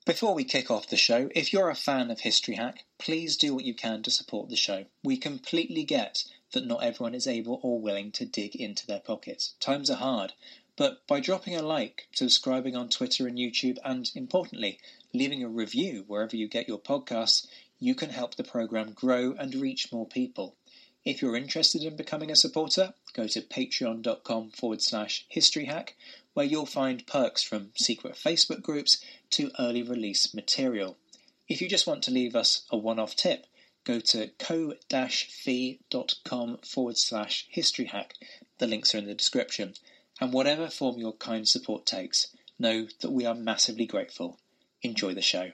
Before we kick off the show, if you're a fan of History Hack, please do what you can to support the show. We completely get that not everyone is able or willing to dig into their pockets. Times are hard, but by dropping a like, subscribing on Twitter and YouTube, and importantly, leaving a review wherever you get your podcasts, you can help the programme grow and reach more people. If you're interested in becoming a supporter, go to patreon.com/historyhack, where you'll find perks from secret Facebook groups to early release material. If you just want to leave us a one-off tip, go to ko-fi.com/historyhack. The links are in the description. And whatever form your kind support takes, know that we are massively grateful. Enjoy the show.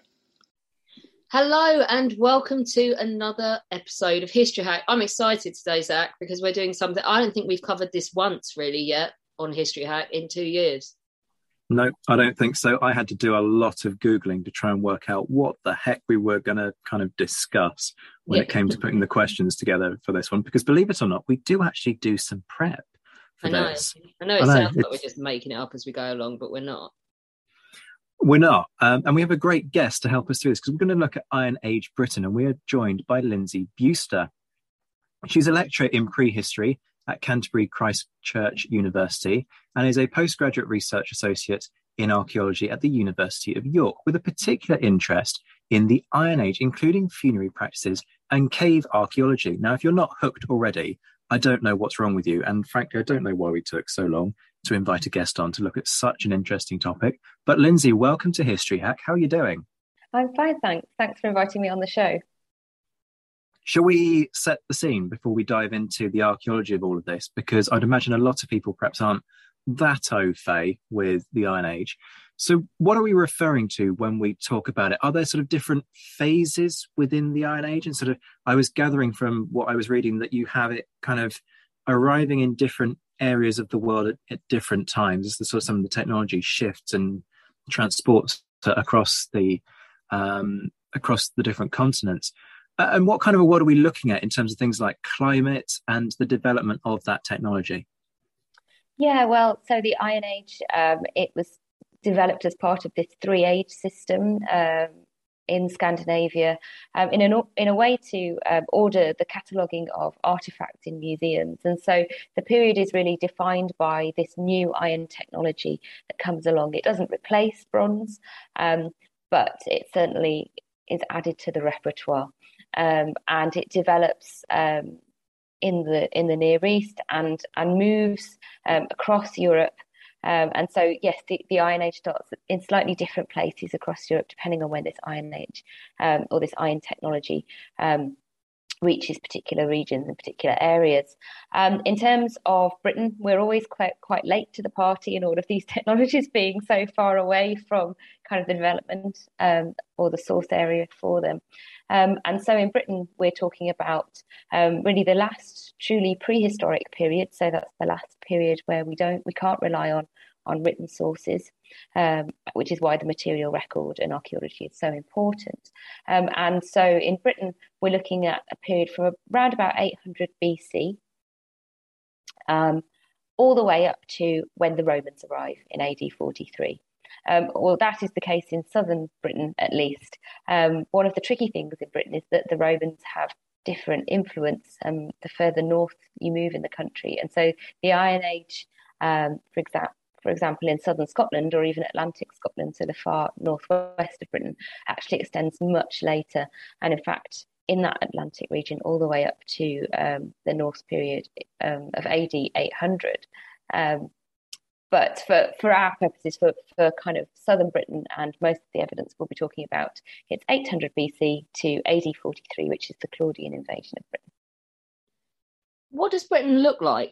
Hello and welcome to another episode of History Hack. I'm excited today, Zach, because we're doing something. I don't think we've covered this once really yet on History Hack in 2 years. No, I don't think so. I had to do a lot of Googling to try and work out what the heck we were going to kind of discuss when it came to putting the questions together for this one, because believe it or not, we do actually do some prep for this. I know it sounds like we're just making it up as we go along, but we're not. We're not. And we have a great guest to help us through this, because we're going to look at Iron Age Britain, and we are joined by Lindsay Buster. She's a lecturer in prehistory at Canterbury Christ Church University and is a postgraduate research associate in archaeology at the University of York, with a particular interest in the Iron Age, including funerary practices and cave archaeology. Now, if you're not hooked already, I don't know what's wrong with you. And frankly, I don't know why we took so long to invite a guest on to look at such an interesting topic. But Lindsay, welcome to History Hack. How are you doing? I'm fine, thanks. Thanks for inviting me on the show. Shall we set the scene before we dive into the archaeology of all of this? Because I'd imagine a lot of people perhaps aren't that au fait with the Iron Age. So what are we referring to when we talk about it? Are there sort of different phases within the Iron Age? And sort of, I was gathering from what I was reading that you have it kind of arriving in different areas of the world at different times as the sort of some of the technology shifts and transports across the different continents. And what kind of a world are we looking at in terms of things like climate and the development of that technology? Yeah, well, so the Iron Age, it was developed as part of this three-age system in Scandinavia, in a way to order the cataloguing of artifacts in museums. And so the period is really defined by this new iron technology that comes along. It doesn't replace bronze, but it certainly is added to the repertoire. And it develops in the Near East and moves across Europe. And so, yes, the Iron Age starts in slightly different places across Europe, depending on when this Iron Age or this iron technology reaches particular regions and particular areas. In terms of Britain, we're always quite late to the party in all of these technologies being so far away from kind of the development or the source area for them. And so in Britain, we're talking about really the last truly prehistoric period. So that's the last period where we can't rely on written sources, which is why the material record and archaeology is so important. And so in Britain, we're looking at a period from around about 800 BC, all the way up to when the Romans arrive in AD 43. Well, that is the case in southern Britain, at least. One of the tricky things in Britain is that the Romans have different influence the further north you move in the country. And so the Iron Age, for example, in southern Scotland or even Atlantic Scotland, so the far northwest of Britain, actually extends much later. And in fact, in that Atlantic region, all the way up to the Norse period of AD 800. But for our purposes, for kind of southern Britain and most of the evidence we'll be talking about, it's 800 BC to AD 43, which is the Claudian invasion of Britain. What does Britain look like?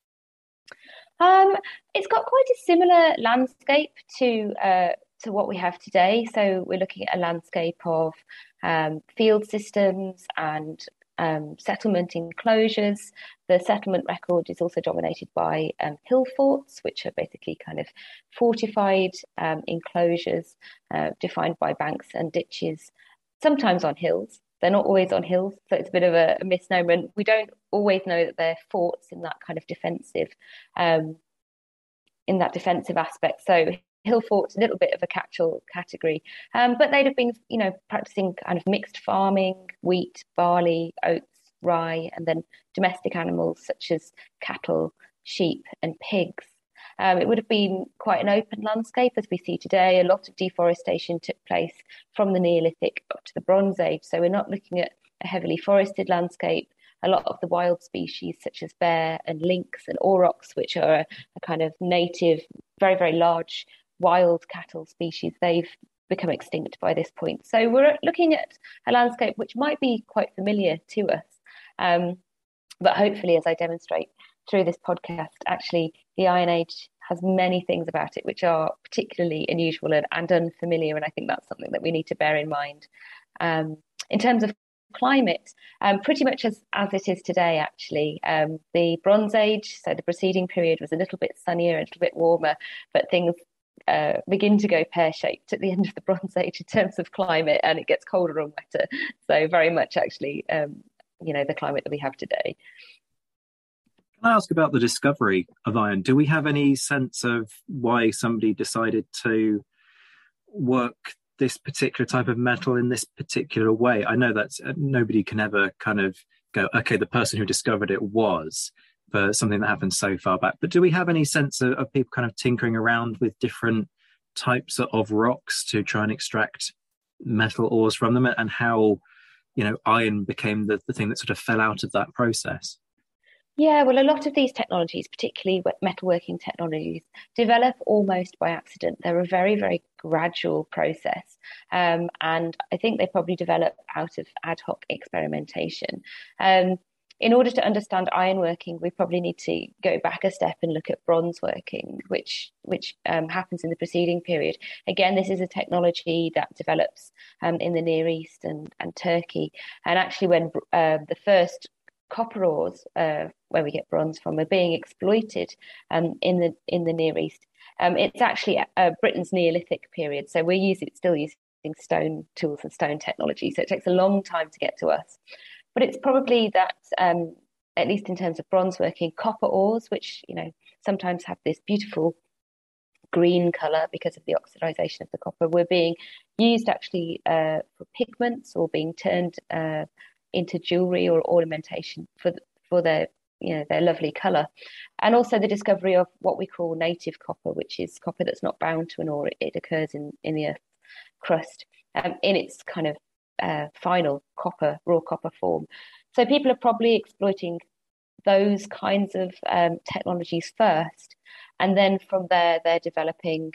It's got quite a similar landscape to what we have today. So we're looking at a landscape of field systems and settlement enclosures. The settlement record is also dominated by hill forts, which are basically kind of fortified enclosures defined by banks and ditches, sometimes on hills. They're not always on hills, so it's a bit of a misnomer. And we don't always know that they're forts in that kind of defensive aspect. So Hill Fort's a little bit of a catch-all category, but they'd have been, practicing kind of mixed farming, wheat, barley, oats, rye, and then domestic animals such as cattle, sheep, and pigs. It would have been quite an open landscape as we see today. A lot of deforestation took place from the Neolithic up to the Bronze Age. So we're not looking at a heavily forested landscape. A lot of the wild species such as bear and lynx and aurochs, which are a kind of native, very, very large wild cattle species, they've become extinct by this point. So we're looking at a landscape which might be quite familiar to us. But hopefully, as I demonstrate through this podcast, actually the Iron Age has many things about it which are particularly unusual and unfamiliar, and I think that's something that we need to bear in mind. In terms of climate, pretty much as it is today, actually. The Bronze Age, so the preceding period, was a little bit sunnier, a little bit warmer, but things begin to go pear-shaped at the end of the Bronze Age in terms of climate, and it gets colder and wetter. So very much actually, the climate that we have today. Can I ask about the discovery of iron? Do we have any sense of why somebody decided to work this particular type of metal in this particular way? I know that nobody can ever kind of go, okay, the person who discovered it was, for something that happened so far back. But do we have any sense of people kind of tinkering around with different types of rocks to try and extract metal ores from them, and how, iron became the thing that sort of fell out of that process? Yeah, well, a lot of these technologies, particularly metalworking technologies, develop almost by accident. They're a very, very gradual process. And I think they probably develop out of ad hoc experimentation. In order to understand ironworking, we probably need to go back a step and look at bronze working, which happens in the preceding period. Again, this is a technology that develops in the Near East and Turkey. And actually, when the first copper ores, where we get bronze from, are being exploited in the Near East, it's actually Britain's Neolithic period. So we're still using stone tools and stone technology. So it takes a long time to get to us. But it's probably that, at least in terms of bronze working, copper ores, which sometimes have this beautiful green colour because of the oxidization of the copper, were being used actually for pigments, or being turned into jewellery or ornamentation for their their lovely colour. And also the discovery of what we call native copper, which is copper that's not bound to an ore. It occurs in the earth's crust in its kind of final raw copper form. So people are probably exploiting those kinds of technologies first, and then from there they're developing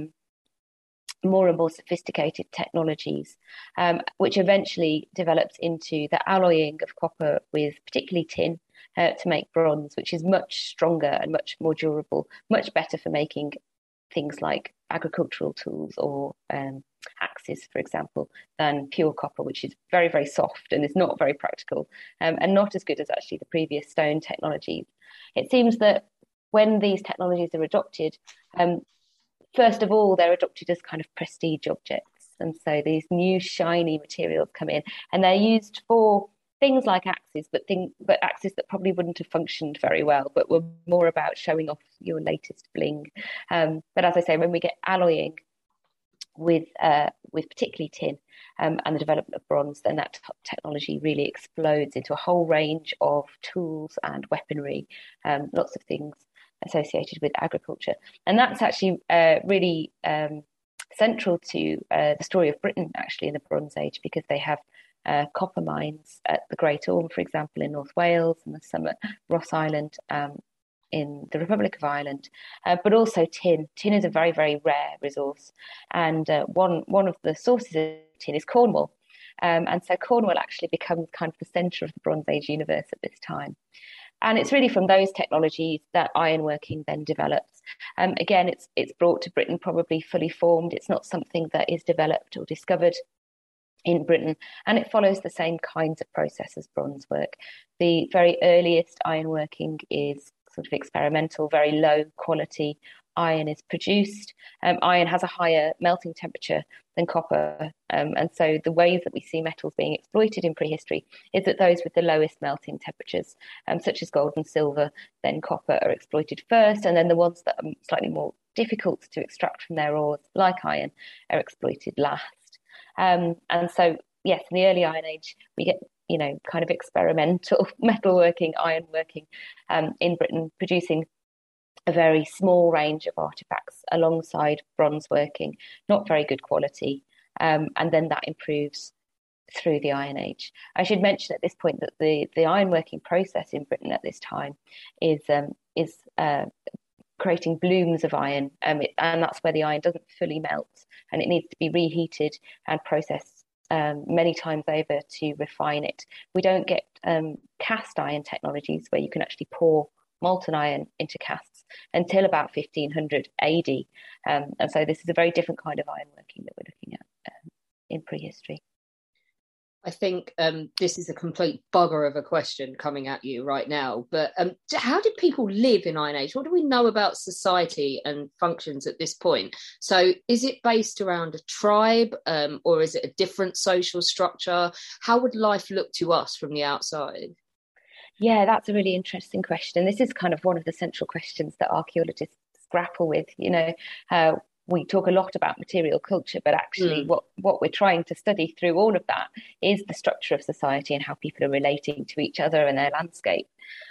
more and more sophisticated technologies, which eventually develops into the alloying of copper with particularly tin to make bronze, which is much stronger and much more durable, much better for making things like agricultural tools or axes, for example, than pure copper, which is very, very soft and is not very practical, and not as good as actually the previous stone technologies. It seems that when these technologies are adopted, first of all, they're adopted as kind of prestige objects. And so these new shiny materials come in, and they're used for things like axes, but axes that probably wouldn't have functioned very well, but were more about showing off your latest bling. But as I say, when we get alloying with particularly tin and the development of bronze, then that technology really explodes into a whole range of tools and weaponry, lots of things associated with agriculture. And that's actually really central to the story of Britain, actually, in the Bronze Age, because they have copper mines at the Great Orme, for example, in North Wales, and there's some at Ross Island in the Republic of Ireland, but also tin. Tin is a very, very rare resource, and one of the sources of tin is Cornwall. And so Cornwall actually becomes kind of the centre of the Bronze Age universe at this time. And it's really from those technologies that ironworking then develops. Again, it's brought to Britain probably fully formed. It's not something that is developed or discovered in Britain, and it follows the same kinds of process as bronze work. The very earliest ironworking is sort of experimental, very low quality iron is produced. Iron has a higher melting temperature than copper, and so the ways that we see metals being exploited in prehistory is that those with the lowest melting temperatures, such as gold and silver, then copper, are exploited first, and then the ones that are slightly more difficult to extract from their ores, like iron, are exploited last. And so, yes, in the early Iron Age, we get, kind of experimental metalworking, ironworking in Britain, producing a very small range of artifacts alongside bronze working, not very good quality. And then that improves through the Iron Age. I should mention at this point that the ironworking process in Britain at this time is creating blooms of iron, and that's where the iron doesn't fully melt, and it needs to be reheated and processed many times over to refine it. We don't get cast iron technologies where you can actually pour molten iron into casts until about 1500 AD. And so this is a very different kind of ironworking that we're looking at in prehistory. I think this is a complete bugger of a question coming at you right now, but how did people live in Iron Age? What do we know about society and functions at this point? So is it based around a tribe, or is it a different social structure? How would life look to us from the outside? Yeah, that's a really interesting question. This is kind of one of the central questions that archaeologists grapple with. We talk a lot about material culture, but actually what we're trying to study through all of that is the structure of society and how people are relating to each other and their landscape.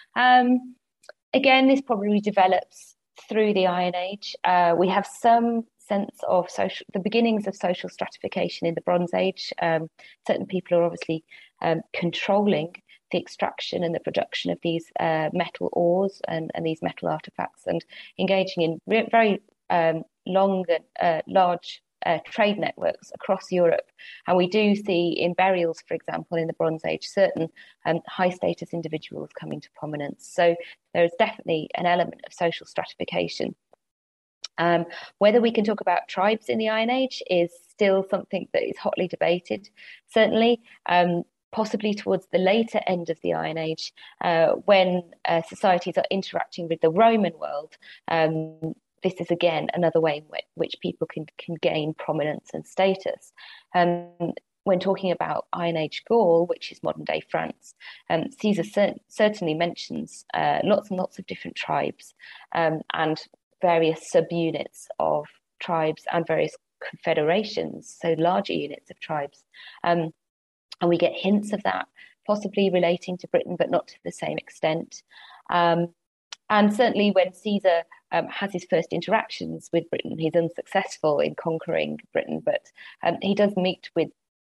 Again, this probably develops through the Iron Age. We have some sense of the beginnings of social stratification in the Bronze Age. Certain people are obviously controlling the extraction and the production of these metal ores and these metal artifacts, and engaging in very long and large trade networks across Europe. And we do see in burials, for example, in the Bronze Age, certain high status individuals coming to prominence. So there is definitely an element of social stratification. Whether we can talk about tribes in the Iron Age is still something that is hotly debated. Certainly, possibly towards the later end of the Iron Age, when societies are interacting with the Roman world, this is again another way in which people can gain prominence and status. When talking about Iron Age Gaul, which is modern day France, Caesar certainly mentions lots and lots of different tribes and various subunits of tribes and various confederations, so larger units of tribes. And we get hints of that, possibly relating to Britain, but not to the same extent. And certainly when Caesar has his first interactions with Britain, he's unsuccessful in conquering Britain, but he does meet with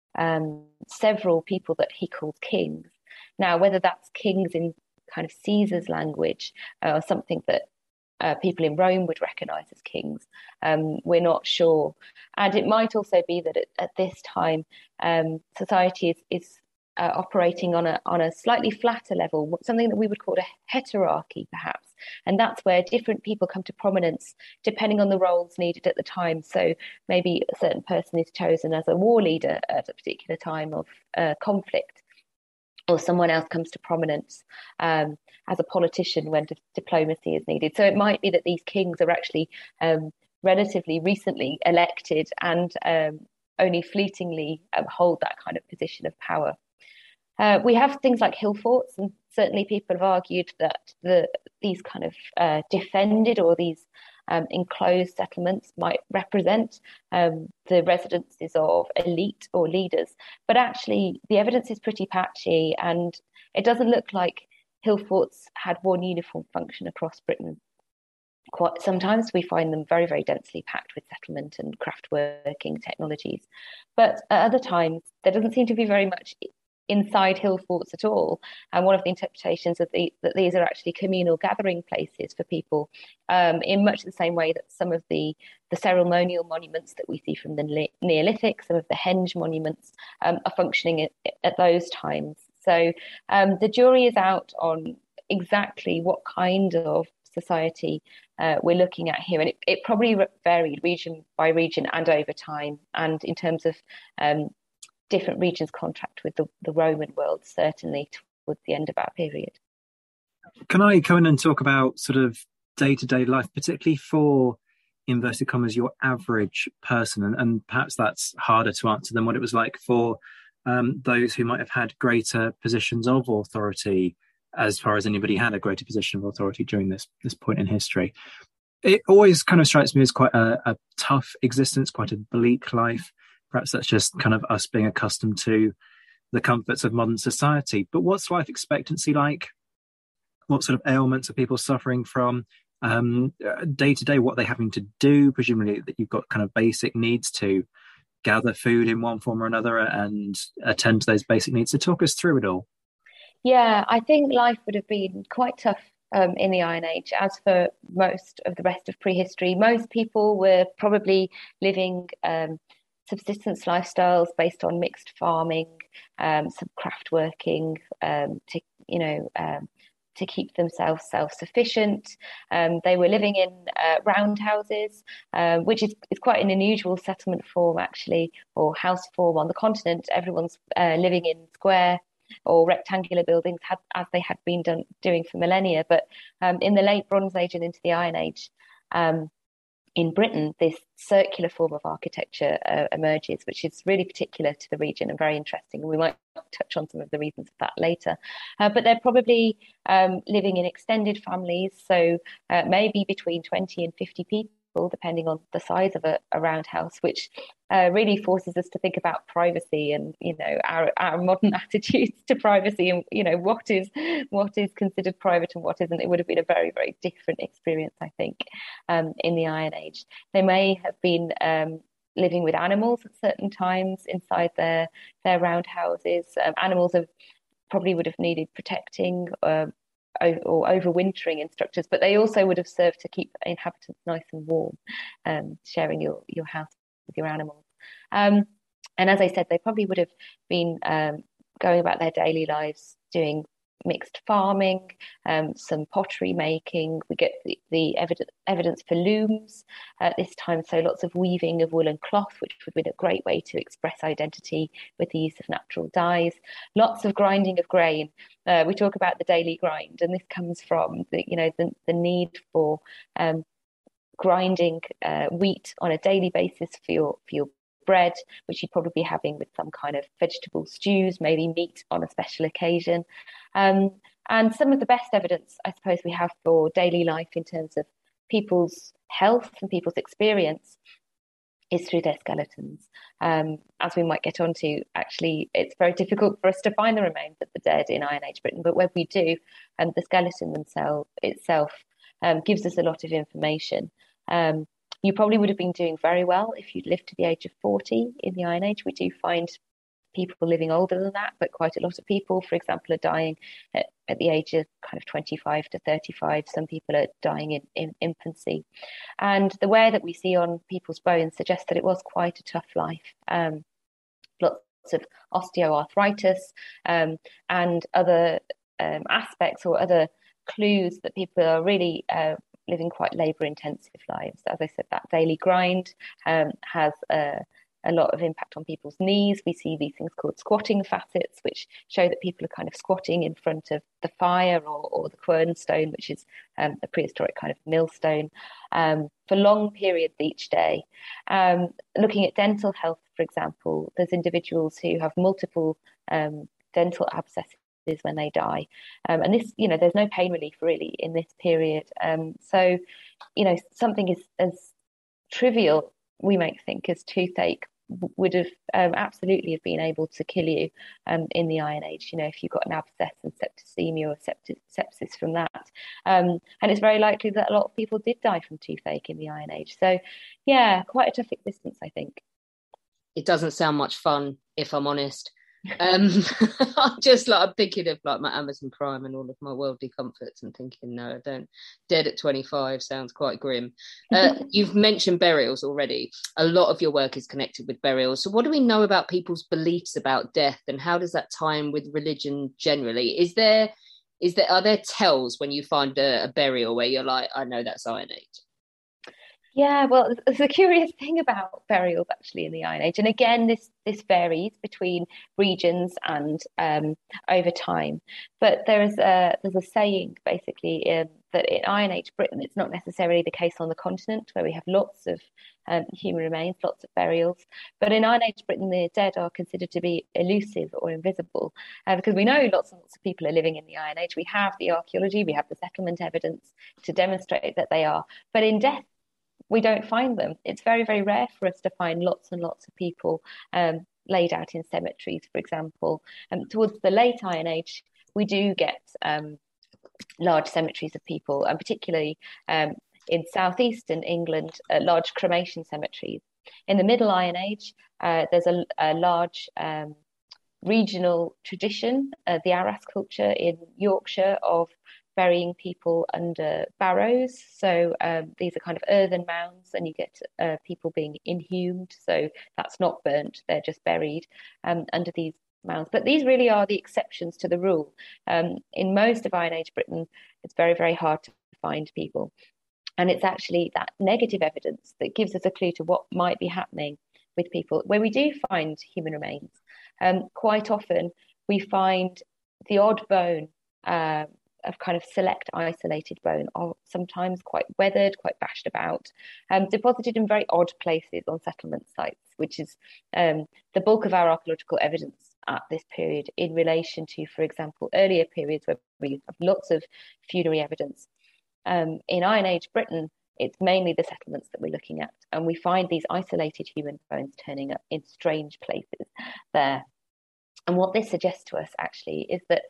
several people that he calls kings. Now, whether that's kings in kind of Caesar's language or something that people in Rome would recognize as kings, we're not sure. And it might also be that at this time, society is operating on a slightly flatter level, something that we would call a heterarchy, perhaps. And that's where different people come to prominence depending on the roles needed at the time. So maybe a certain person is chosen as a war leader at a particular time of conflict, or someone else comes to prominence as a politician when diplomacy is needed. So it might be that these kings are actually relatively recently elected and only fleetingly hold that kind of position of power. We have things like hill forts, and certainly people have argued that these kind of defended or these enclosed settlements might represent the residences of elite or leaders. But actually, the evidence is pretty patchy, and it doesn't look like hill forts had one uniform function across Britain. Quite sometimes we find them very, very densely packed with settlement and craft working technologies. But at other times, there doesn't seem to be very much inside hill forts at all. And one of the interpretations of that these are actually communal gathering places for people, in much the same way that some of the ceremonial monuments that we see from the Neolithic, some of the henge monuments, are functioning at those times. So the jury is out on exactly what kind of society we're looking at here. And it probably varied region by region and over time. And in terms of different regions' contact with the Roman world, certainly towards the end of our period. Can I come in and talk about sort of day-to-day life, particularly for, inverted commas, your average person? And perhaps that's harder to answer than what it was like for those who might have had greater positions of authority, as far as anybody had a greater position of authority during this point in history. It always kind of strikes me as quite a tough existence, quite a bleak life. Perhaps that's just kind of us being accustomed to the comforts of modern society. But what's life expectancy like? What sort of ailments are people suffering from? Day to day, what are they having to do? Presumably that you've got kind of basic needs to gather food in one form or another and attend to those basic needs. So talk us through it all. Yeah, I think life would have been quite tough in the Iron Age. As for most of the rest of prehistory, most people were probably living subsistence lifestyles based on mixed farming, some craft working, to keep themselves self-sufficient. They were living in roundhouses, which is quite an unusual settlement form, actually, or house form on the continent. Everyone's living in square or rectangular buildings, as they had been doing for millennia. But in the late Bronze Age and into the Iron Age, in Britain, this circular form of architecture emerges, which is really particular to the region and very interesting. We might touch on some of the reasons for that later. But they're probably living in extended families, so maybe between 20 and 50 people, depending on the size of a roundhouse, which really forces us to think about privacy and, our modern attitudes to privacy and, what is considered private and what isn't. It would have been a very, very different experience, I think, in the Iron Age. They may have been living with animals at certain times inside their roundhouses. Animals probably would have needed protecting or overwintering in structures, but they also would have served to keep inhabitants nice and warm, sharing your house with your animals. And as I said, they probably would have been going about their daily lives doing mixed farming, some pottery making. We get the evidence for looms at this time, so lots of weaving of woolen cloth, which would have been a great way to express identity with the use of natural dyes. Lots of grinding of grain. We talk about the daily grind, and this comes from the need for grinding wheat on a daily basis for your bread, which you'd probably be having with some kind of vegetable stews, maybe meat on a special occasion. And some of the best evidence, I suppose, we have for daily life in terms of people's health and people's experience is through their skeletons. As we might get onto, actually, it's very difficult for us to find the remains of the dead in Iron Age Britain, but when we do, the skeleton itself gives us a lot of information. You probably would have been doing very well if you'd lived to the age of 40 in the Iron Age. We do find people living older than that, but quite a lot of people, for example, are dying at the age of kind of 25 to 35. Some people are dying in infancy. And the wear that we see on people's bones suggests that it was quite a tough life. Lots of osteoarthritis and other aspects or other clues that people are really living quite labour-intensive lives. As I said, that daily grind has a lot of impact on people's knees. We see these things called squatting facets, which show that people are kind of squatting in front of the fire or the quernstone, which is a prehistoric kind of millstone, for long periods each day. Looking at dental health, for example, there's individuals who have multiple dental abscesses when they die, and this, there's no pain relief really in this period. So, something as trivial, we might think, as toothache would have absolutely have been able to kill you in the Iron Age, if you got an abscess and septicemia or sepsis from that. And it's very likely that a lot of people did die from toothache in the Iron Age. So, yeah, quite a tough existence, I think. It doesn't sound much fun, if I'm honest. I'm thinking of my Amazon Prime and all of my worldly comforts and thinking, no, I don't. Dead at 25 sounds quite grim. You've mentioned burials already. A lot of your work is connected with burials. So what do we know about people's beliefs about death, and how does that tie in with religion generally? Are there tells when you find a burial where you're like, I know that's Iron Age? Yeah, well, there's a curious thing about burials actually in the Iron Age, and again, this varies between regions and over time. But there's a saying basically that in Iron Age Britain, it's not necessarily the case on the continent, where we have lots of human remains, lots of burials. But in Iron Age Britain, the dead are considered to be elusive or invisible, because we know lots and lots of people are living in the Iron Age. We have the archaeology, we have the settlement evidence to demonstrate that they are. But in death, we don't find them. It's very, very rare for us to find lots and lots of people laid out in cemeteries, for example. Towards the late Iron Age, we do get large cemeteries of people, and particularly in southeastern England, large cremation cemeteries. In the Middle Iron Age, there's a large regional tradition, the Arras culture in Yorkshire, of burying people under barrows. So these are kind of earthen mounds, and you get people being inhumed. So that's not burnt, they're just buried under these mounds. But these really are the exceptions to the rule. In most of Iron Age Britain, it's very, very hard to find people. And it's actually that negative evidence that gives us a clue to what might be happening with people. Where we do find human remains, quite often we find the odd bone, of kind of select isolated bone, or sometimes quite weathered, quite bashed about, deposited in very odd places on settlement sites, which is the bulk of our archaeological evidence at this period in relation to, for example, earlier periods where we have lots of funerary evidence. In Iron Age Britain, it's mainly the settlements that we're looking at, and we find these isolated human bones turning up in strange places there. And what this suggests to us actually is that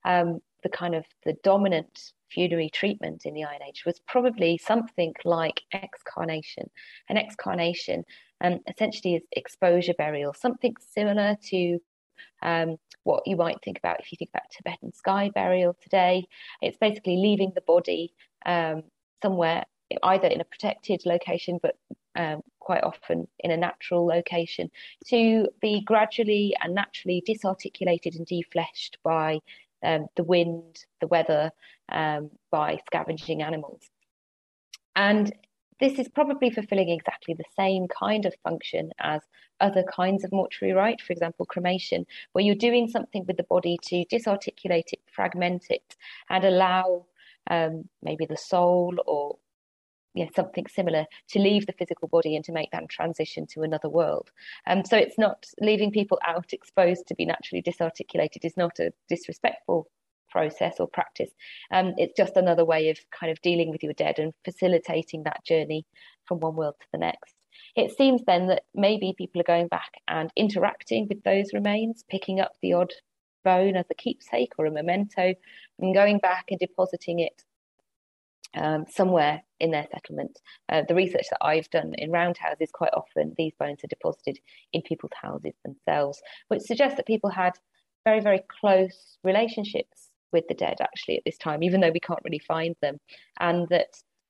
the dominant funerary treatment in the Iron Age was probably something like excarnation. An excarnation essentially is exposure burial, something similar to what you might think about if you think about Tibetan sky burial today. It's basically leaving the body somewhere, either in a protected location, but quite often in a natural location, to be gradually and naturally disarticulated and defleshed by the wind, the weather, by scavenging animals. And this is probably fulfilling exactly the same kind of function as other kinds of mortuary rite, for example, cremation, where you're doing something with the body to disarticulate it, fragment it, and allow maybe the soul or something similar to leave the physical body and to make that transition to another world. So it's not leaving people out exposed to be naturally disarticulated is not a disrespectful process or practice. It's just another way of kind of dealing with your dead and facilitating that journey from one world to the next. It seems then that maybe people are going back and interacting with those remains, picking up the odd bone as a keepsake or a memento, and going back and depositing it somewhere in their settlement. The research that I've done in roundhouses, quite often these bones are deposited in people's houses themselves, which suggests that people had very, very close relationships with the dead actually at this time, even though we can't really find them, and that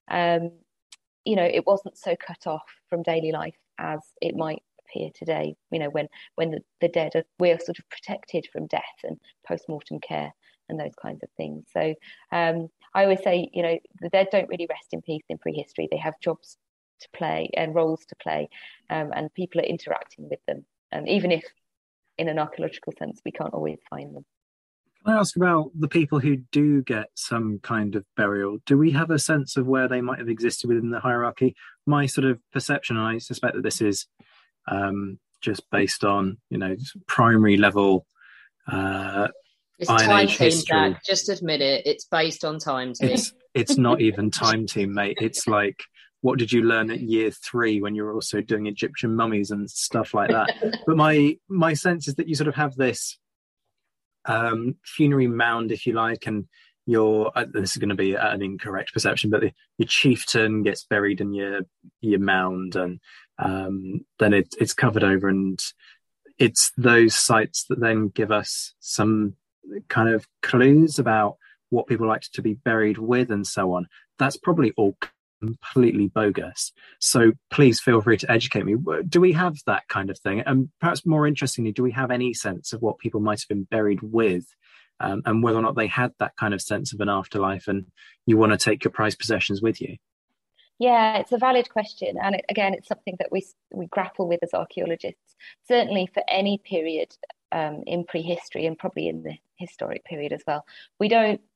it wasn't so cut off from daily life as it might appear today. When the dead we're sort of protected from death and post-mortem care and those kinds of things. So I always say, the dead don't really rest in peace in prehistory. They have jobs to play and roles to play, and people are interacting with them, even if in an archaeological sense we can't always find them. Can I ask about the people who do get some kind of burial? Do we have a sense of where they might have existed within the hierarchy? My sort of perception, and I suspect that this is just based on, primary level it's Iron time Age team, history. Jack. Just admit it. It's based on time team. It's not even time team, mate. It's like, what did you learn at year 3 when you were also doing Egyptian mummies and stuff like that? But my sense is that you sort of have this funerary mound, if you like, and this is going to be an incorrect perception, but your chieftain gets buried in your mound, and then it's covered over, and it's those sites that then give us some kind of clues about what people like to be buried with and so on. That's probably all completely bogus. So please feel free to educate me. Do we have that kind of thing? And perhaps more interestingly, do we have any sense of what people might have been buried with, and whether or not they had that kind of sense of an afterlife and you want to take your prized possessions with you? Yeah, it's a valid question. And it's something that we grapple with as archaeologists, certainly for any period in prehistory and probably in the historic period as well. We don't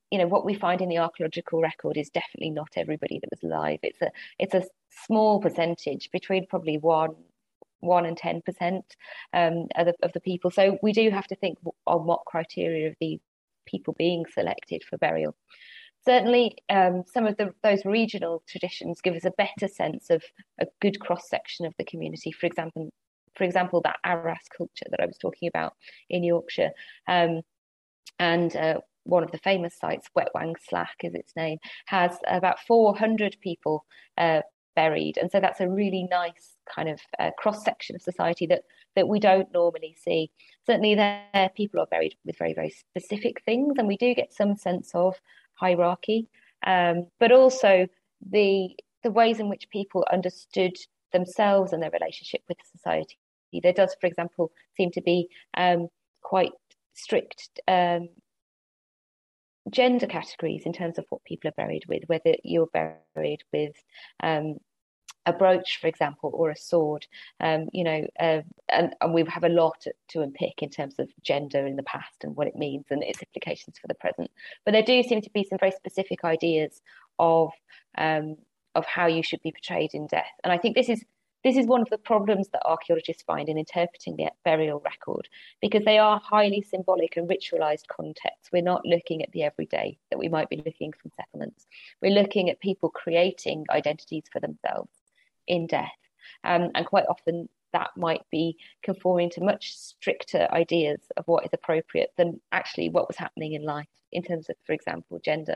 what we find in the archaeological record is definitely not everybody that was alive. It's a small percentage, between probably 1 and 10% of the people. So we do have to think on what criteria of these people being selected for burial. Certainly, some of those regional traditions give us a better sense of a good cross-section of the community. For example, that Arras culture that I was talking about in Yorkshire, and one of the famous sites, Wetwang Slack is its name, has about 400 people buried, and so that's a really nice kind of cross-section of society that we don't normally see. Certainly, there people are buried with very, very specific things, and we do get some sense of hierarchy, but also the ways in which people understood themselves and their relationship with society. There does, for example, seem to be quite strict gender categories in terms of what people are buried with, whether you're buried with a brooch, for example, or a sword, and we have a lot to unpick in terms of gender in the past and what it means and its implications for the present. But there do seem to be some very specific ideas of how you should be portrayed in death. And I think this is one of the problems that archaeologists find in interpreting the burial record, because they are highly symbolic and ritualized contexts. We're not looking at the everyday that we might be looking from settlements. We're looking at people creating identities for themselves in death. And quite often that might be conforming to much stricter ideas of what is appropriate than actually what was happening in life in terms of, for example, gender.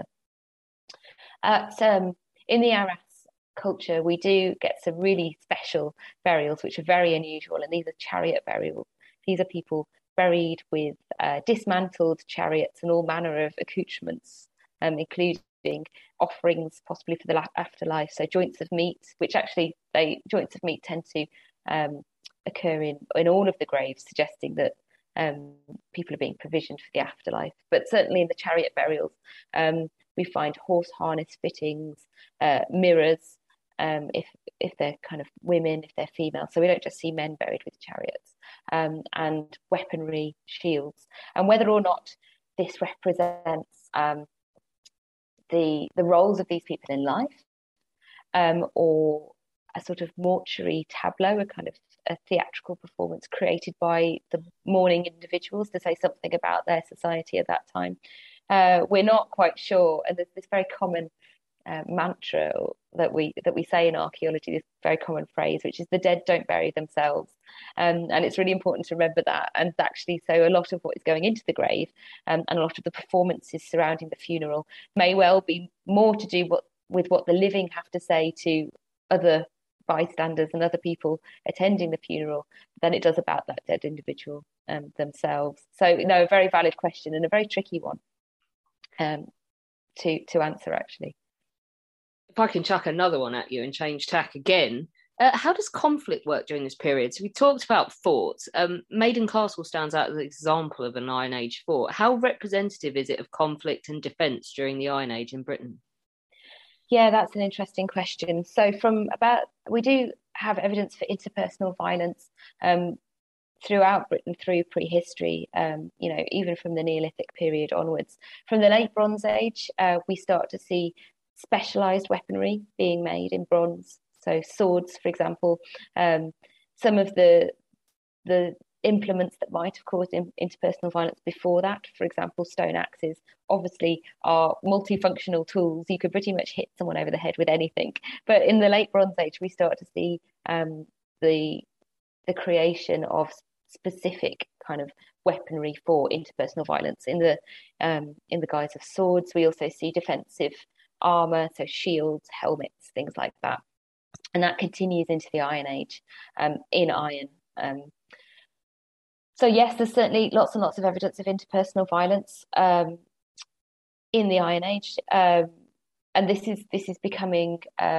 In the Arras culture, we do get some really special burials, which are very unusual, and these are chariot burials. These are people buried with dismantled chariots and all manner of accoutrements, including offerings possibly for the afterlife. So joints of meat, which actually joints of meat tend to occur in all of the graves, suggesting that people are being provisioned for the afterlife. But certainly in the chariot burials, we find horse harness fittings, mirrors, if they're kind of women, if they're female. So we don't just see men buried with chariots, and weaponry, shields. And whether or not this represents the roles of these people in life, or a sort of mortuary tableau, a kind of a theatrical performance created by the mourning individuals to say something about their society at that time, we're not quite sure. And there's this very common mantra that we say in archaeology, this very common phrase, which is the dead don't bury themselves, and it's really important to remember that. And actually, so a lot of what is going into the grave, and a lot of the performances surrounding the funeral may well be more to do with what the living have to say to other bystanders and other people attending the funeral than it does about that dead individual themselves. So a very valid question and a very tricky one to answer, actually. If I can chuck another one at you and change tack again, how does conflict work during this period? So we talked about forts. Maiden Castle stands out as an example of an Iron Age fort. How representative is it of conflict and defence during the Iron Age in Britain? Yeah, that's an interesting question. So we do have evidence for interpersonal violence throughout Britain through prehistory, even from the Neolithic period onwards. From the late Bronze Age, we start to see specialised weaponry being made in bronze. So swords, for example, some of the implements that might have caused interpersonal violence before that, for example, stone axes, obviously are multifunctional tools. You could pretty much hit someone over the head with anything. But in the late Bronze Age, we start to see the creation of specific kind of weaponry for interpersonal violence in the guise of swords. We also see defensive armour, so shields, helmets, things like that. And that continues into the Iron Age in iron. So yes, there's certainly lots and lots of evidence of interpersonal violence in the Iron Age, and this is becoming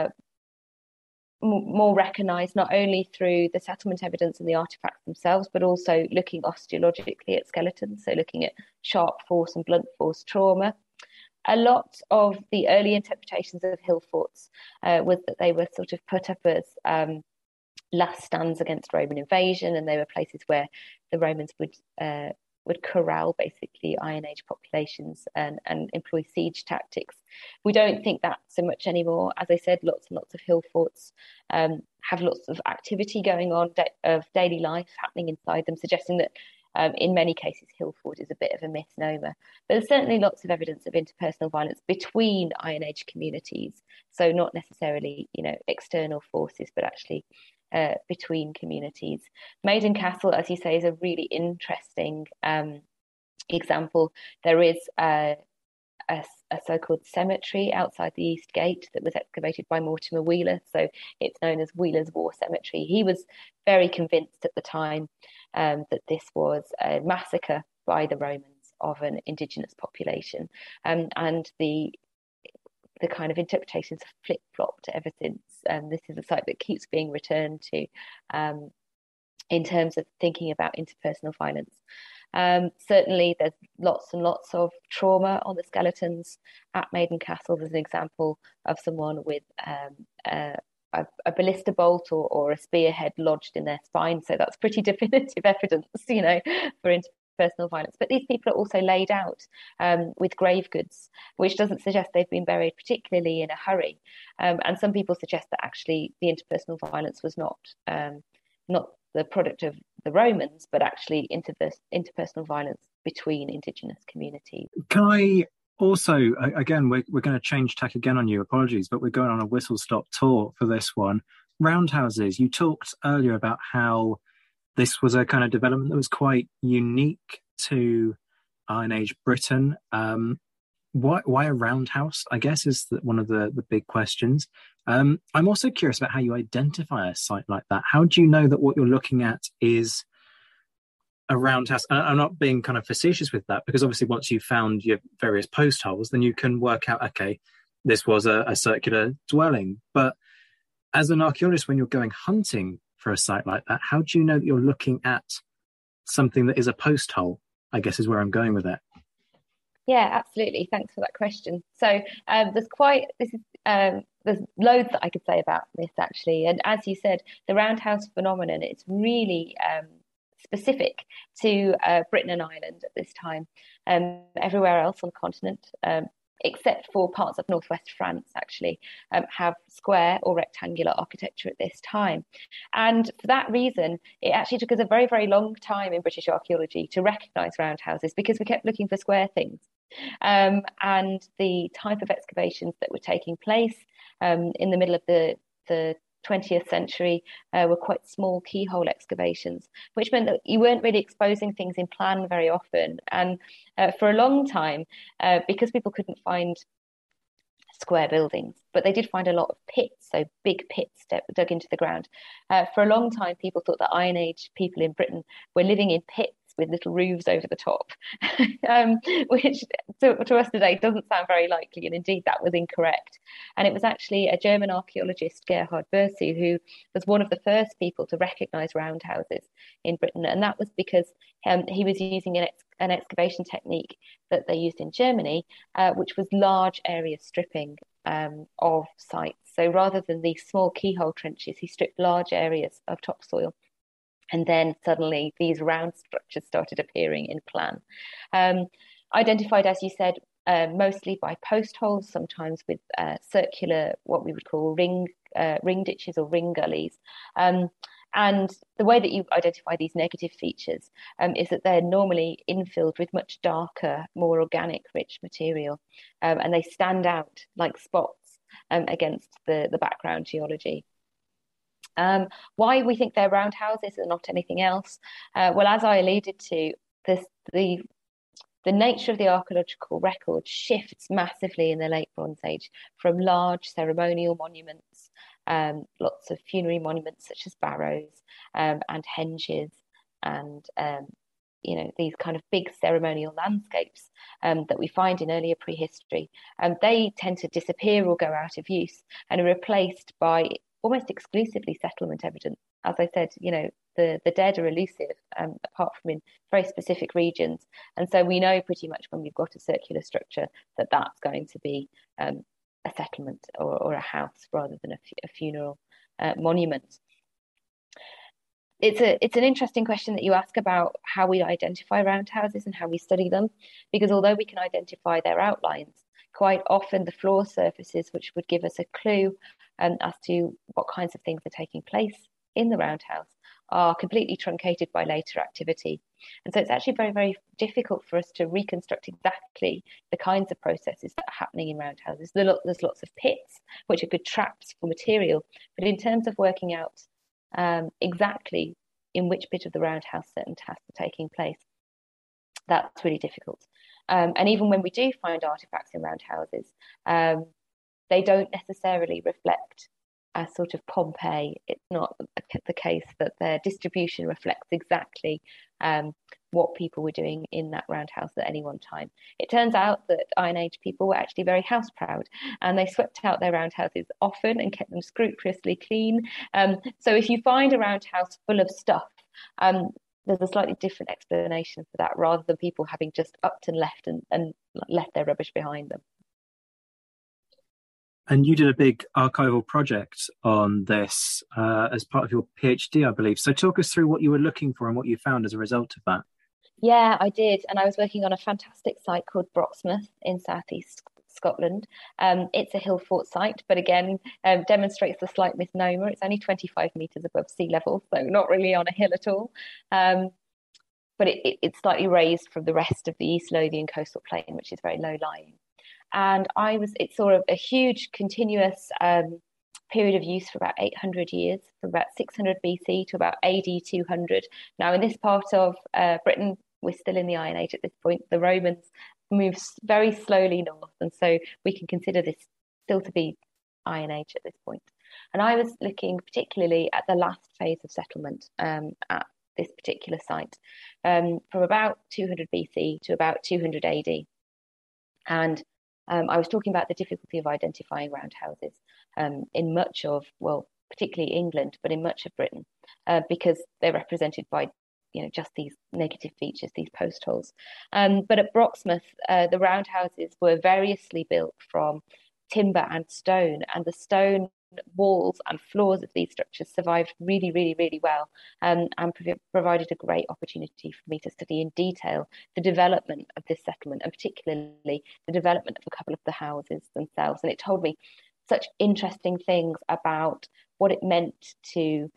more recognised not only through the settlement evidence and the artefacts themselves, but also looking osteologically at skeletons, so looking at sharp force and blunt force trauma. A lot of the early interpretations of hill forts was that they were sort of put up as last stands against Roman invasion, and they were places where the Romans would would corral basically Iron Age populations and employ siege tactics. We don't think that so much anymore. As I said, lots and lots of hill forts have lots of activity going on, of daily life happening inside them, suggesting that in many cases, hill fort is a bit of a misnomer. But there's certainly lots of evidence of interpersonal violence between Iron Age communities. So not necessarily, external forces, but actually between communities. Maiden Castle, as you say, is a really interesting example. There is a so-called cemetery outside the East Gate that was excavated by Mortimer Wheeler. So it's known as Wheeler's War Cemetery. He was very convinced at the time that this was a massacre by the Romans of an indigenous population. And the kind of interpretations have flip-flopped ever since. This is a site that keeps being returned to in terms of thinking about interpersonal violence. Certainly, there's lots and lots of trauma on the skeletons at Maiden Castle. There's an example of someone with a ballista bolt or a spearhead lodged in their spine. So that's pretty definitive evidence, for interpersonal violence. But these people are also laid out with grave goods, which doesn't suggest they've been buried particularly in a hurry. And some people suggest that actually the interpersonal violence was not the product of the Romans, but actually interpersonal violence between indigenous communities. Can I also, again, we're going to change tack again on you, apologies, but we're going on a whistle-stop tour for this one. Roundhouses, you talked earlier about how this was a kind of development that was quite unique to Iron Age Britain. Why a roundhouse, I guess, is one of the big questions. I'm also curious about how you identify a site like that. How do you know that what you're looking at is a roundhouse? I'm not being kind of facetious with that, because obviously once you've found your various post holes, then you can work out, okay, this was a circular dwelling. But as an archaeologist, when you're going hunting for a site like that, how do you know that you're looking at something that is a post hole, I guess is where I'm going with it. Yeah, absolutely. Thanks for that question. So there's loads that I could say about this actually. And as you said, the roundhouse phenomenon, it's really specific to Britain and Ireland at this time. Everywhere else on the continent, except for parts of northwest France, actually, have square or rectangular architecture at this time. And for that reason, it actually took us a very, very long time in British archaeology to recognise roundhouses, because we kept looking for square things. And the type of excavations that were taking place in the middle of the 20th century were quite small keyhole excavations, which meant that you weren't really exposing things in plan very often. And for a long time, because people couldn't find square buildings, but they did find a lot of pits, so big pits dug into the ground. For a long time, people thought that Iron Age people in Britain were living in pits with little roofs over the top, which to us today doesn't sound very likely, and indeed that was incorrect. And it was actually a German archaeologist, Gerhard Bersu, who was one of the first people to recognise roundhouses in Britain, and that was because he was using an excavation technique that they used in Germany, which was large area stripping of sites. So rather than these small keyhole trenches, he stripped large areas of topsoil. And then suddenly these round structures started appearing in plan. Identified, as you said, mostly by post holes, sometimes with circular, what we would call ring ditches or ring gullies. And the way that you identify these negative features is that they're normally infilled with much darker, more organic, rich material. And they stand out like spots against the background geology. Why we think they're roundhouses and not anything else? Well, as I alluded to, the nature of the archaeological record shifts massively in the Late Bronze Age from large ceremonial monuments, lots of funerary monuments such as barrows and henges, and these kind of big ceremonial landscapes that we find in earlier prehistory. They tend to disappear or go out of use and are replaced by almost exclusively settlement evidence. As I said, the dead are elusive, apart from in very specific regions. And so we know pretty much when we've got a circular structure that that's going to be a settlement or a house rather than a funeral monument. it's an interesting question that you ask about how we identify roundhouses and how we study them, because although we can identify their outlines, quite often the floor surfaces, which would give us a clue as to what kinds of things are taking place in the roundhouse, are completely truncated by later activity. And so it's actually very, very difficult for us to reconstruct exactly the kinds of processes that are happening in roundhouses. There's lots of pits, which are good traps for material, but in terms of working out exactly in which bit of the roundhouse certain tasks are taking place, that's really difficult. And even when we do find artifacts in roundhouses, they don't necessarily reflect a sort of Pompeii. It's not the case that their distribution reflects exactly what people were doing in that roundhouse at any one time. It turns out that Iron Age people were actually very house proud, and they swept out their roundhouses often and kept them scrupulously clean. So if you find a roundhouse full of stuff, there's a slightly different explanation for that, rather than people having just upped and left and left their rubbish behind them. And you did a big archival project on this as part of your PhD, I believe. So talk us through what you were looking for and what you found as a result of that. Yeah, I did. And I was working on a fantastic site called Broxmouth in southeast Scotland. It's a hill fort site, but again, demonstrates the slight misnomer. It's only 25 metres above sea level, so not really on a hill at all. But it's slightly raised from the rest of the East Lothian coastal plain, which is very low-lying. And it's sort of a huge continuous period of use for about 800 years, from about 600 BC to about AD 200. Now, in this part of Britain, we're still in the Iron Age at this point. The Romans moved very slowly north, and so we can consider this still to be Iron Age at this point. And I was looking particularly at the last phase of settlement at this particular site, from about 200 BC to about 200 AD. And I was talking about the difficulty of identifying roundhouses in much of, well, particularly England, but in much of Britain, because they're represented by, just these negative features, these post holes. But at Broxmouth, the roundhouses were variously built from timber and stone, and the stone walls and floors of these structures survived really, really, really well, and provided a great opportunity for me to study in detail the development of this settlement, and particularly the development of a couple of the houses themselves. And it told me such interesting things about what it meant to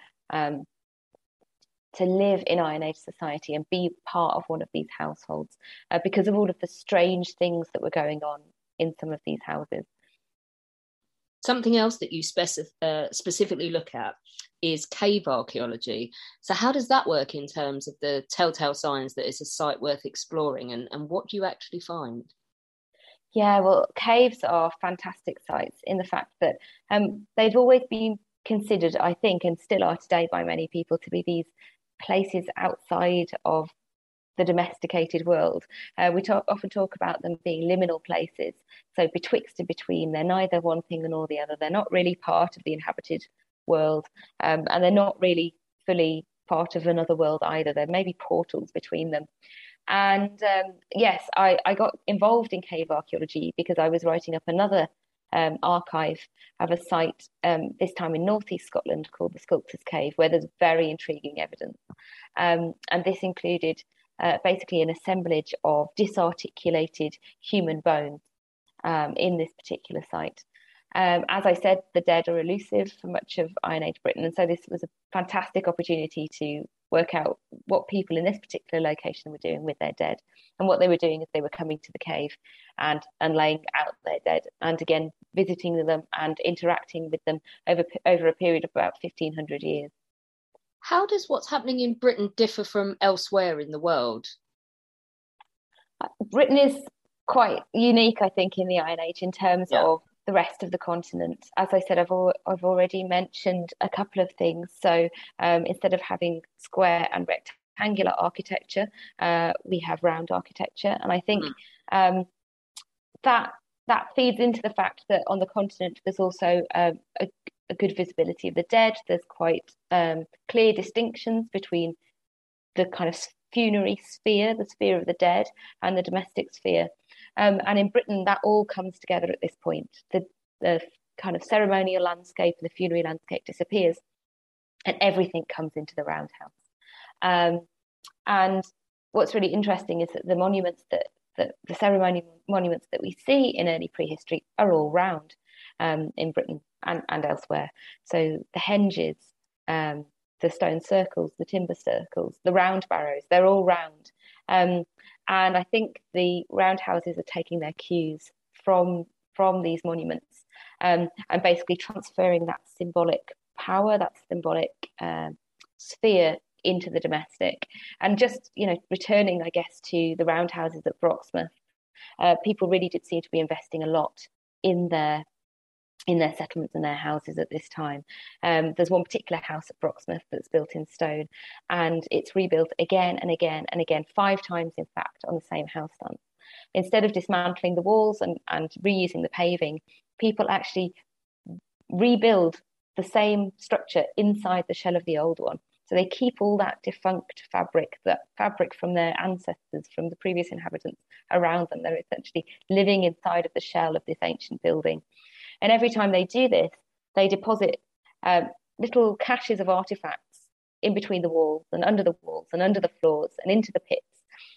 live in Iron Age society and be part of one of these households, because of all of the strange things that were going on in some of these houses. Something else that you specifically look at is cave archaeology. So how does that work in terms of the telltale signs that it's a site worth exploring, and what do you actually find? Yeah, well, caves are fantastic sites in the fact that they've always been considered, I think, and still are today by many people, to be these places outside of the domesticated world. We often talk about them being liminal places, so betwixt and between. They're neither one thing nor the other. They're not really part of the inhabited world, and they're not really fully part of another world either. There may be portals between them. And yes, I got involved in cave archaeology because I was writing up another archive of a site, this time in northeast Scotland, called the Sculptor's Cave, where there's very intriguing evidence. And this included basically an assemblage of disarticulated human bones in this particular site. As I said, the dead are elusive for much of Iron Age Britain, and so this was a fantastic opportunity to work out what people in this particular location were doing with their dead. And what they were doing is they were coming to the cave and laying out their dead, and again visiting them and interacting with them over a period of about 1,500 years. How does what's happening in Britain differ from elsewhere in the world? Britain is quite unique, I think, in the Iron Age in terms of the rest of the continent. As I said, I've already mentioned a couple of things. So instead of having square and rectangular architecture, we have round architecture. And I think that feeds into the fact that on the continent, there's also a good visibility of the dead. There's quite clear distinctions between the kind of funerary sphere, the sphere of the dead, and the domestic sphere. And in Britain, that all comes together at this point. The kind of ceremonial landscape and the funerary landscape disappears. and everything comes into the roundhouse. And what's really interesting is that the monuments the ceremonial monuments that we see in early prehistory are all round in Britain and elsewhere. So the henges, the stone circles, the timber circles, the round barrows, they're all round. And I think the roundhouses are taking their cues from these monuments, and basically transferring that symbolic power, that symbolic sphere into the domestic, and just returning, I guess, to the roundhouses at Broxmouth. People really did seem to be investing a lot in their settlements and their houses at this time. There's one particular house at Broxmouth that's built in stone, and it's rebuilt again and again and again, 5 times in fact, on the same house stump. Instead of dismantling the walls and reusing the paving, people actually rebuild the same structure inside the shell of the old one. So they keep all that defunct fabric, that fabric from their ancestors, from the previous inhabitants around them. They're essentially living inside of the shell of this ancient building. And every time they do this, they deposit little caches of artifacts in between the walls and under the walls and under the floors and into the pits.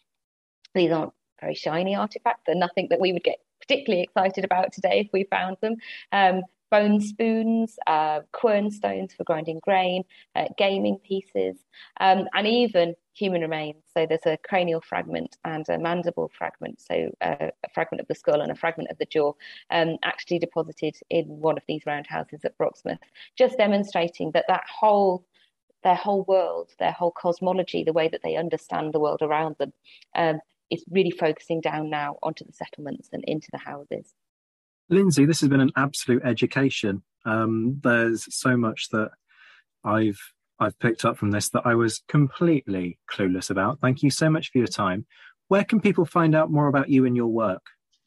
These aren't very shiny artifacts. They're nothing that we would get particularly excited about today if we found them. Bone spoons, quern stones for grinding grain, gaming pieces, and even human remains. So there's a cranial fragment and a mandible fragment, so a fragment of the skull and a fragment of the jaw, actually deposited in one of these roundhouses at Broxmouth, just demonstrating that their whole world, their whole cosmology, the way that they understand the world around them, is really focusing down now onto the settlements and into the houses. Lindsay, this has been an absolute education. There's so much that I've picked up from this that I was completely clueless about. Thank you so much for your time. Where can people find out more about you and your work?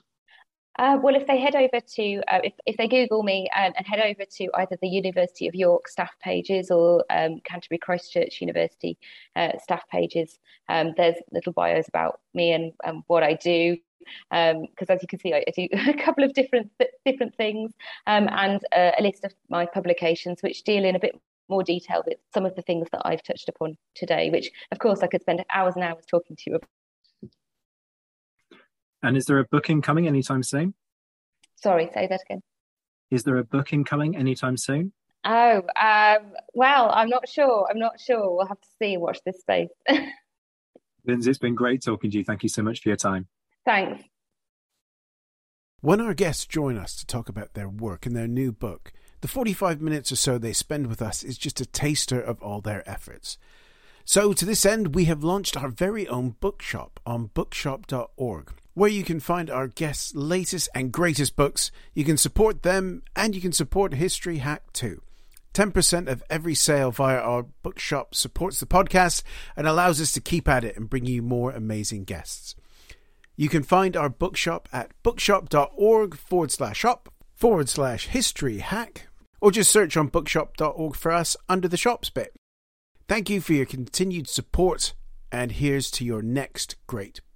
Well, if they head over to, if they Google me and head over to either the University of York staff pages or Canterbury Christchurch University staff pages, there's little bios about me and what I do. Because as you can see, I do a couple of different things, and a list of my publications which deal in a bit more detail with some of the things that I've touched upon today, which of course I could spend hours and hours talking to you about. And is there a book incoming anytime soon? Sorry, say that again. Is there a book incoming anytime soon? Oh, well, I'm not sure. We'll have to see. Watch this space. Lindsay, it's been great talking to you. Thank you so much for your time. Thanks. When our guests join us to talk about their work and their new book, the 45 minutes or so they spend with us is just a taster of all their efforts. So to this end, we have launched our very own bookshop on bookshop.org, where you can find our guests' latest and greatest books. You can support them, and you can support History Hack too. 10% of every sale via our bookshop supports the podcast and allows us to keep at it and bring you more amazing guests. You can find our bookshop at bookshop.org/shop/history hack, or just search on bookshop.org for us under the shops bit. Thank you for your continued support, and here's to your next great